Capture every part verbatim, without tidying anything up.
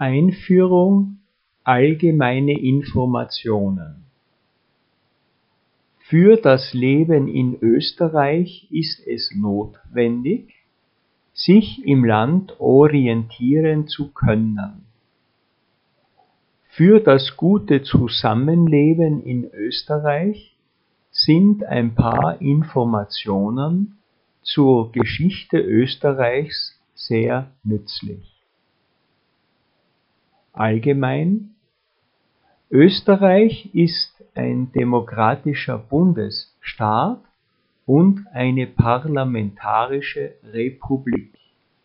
Einführung allgemeine Informationen. Für das Leben in Österreich ist es notwendig, sich im Land orientieren zu können. Für das gute Zusammenleben in Österreich sind ein paar Informationen zur Geschichte Österreichs sehr nützlich. Allgemein: Österreich ist ein demokratischer Bundesstaat und eine parlamentarische Republik.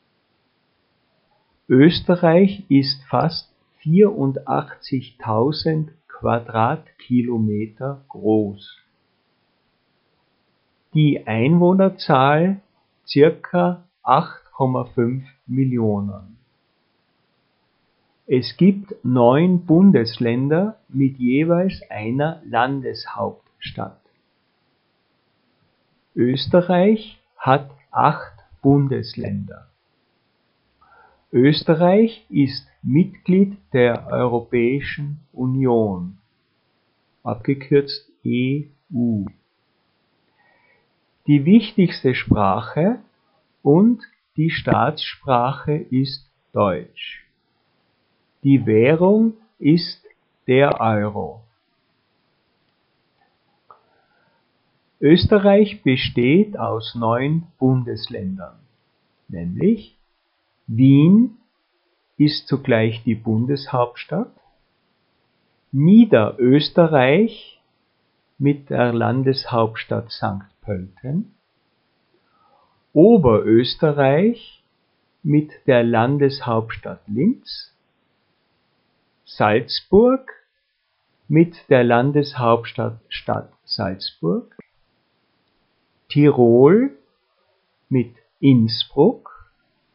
Österreich ist fast vierundachtzigtausend Quadratkilometer groß. Die Einwohnerzahl circa acht Komma fünf Millionen. Es gibt neun Bundesländer mit jeweils einer Landeshauptstadt. Österreich hat acht Bundesländer. Österreich ist Mitglied der Europäischen Union, abgekürzt E U. Die wichtigste Sprache und die Staatssprache ist Deutsch. Die Währung ist der Euro. Österreich besteht aus neun Bundesländern, nämlich Wien ist zugleich die Bundeshauptstadt, Niederösterreich mit der Landeshauptstadt Sankt Pölten, Oberösterreich mit der Landeshauptstadt Linz, Salzburg mit der Landeshauptstadt Stadt Salzburg, Tirol mit Innsbruck,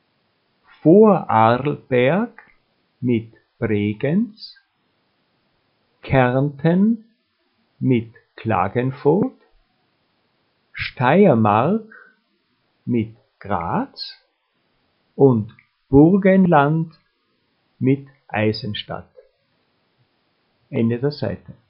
Vorarlberg mit Bregenz, Kärnten mit Klagenfurt, Steiermark mit Graz und Burgenland mit Eisenstadt. Ende der Seite.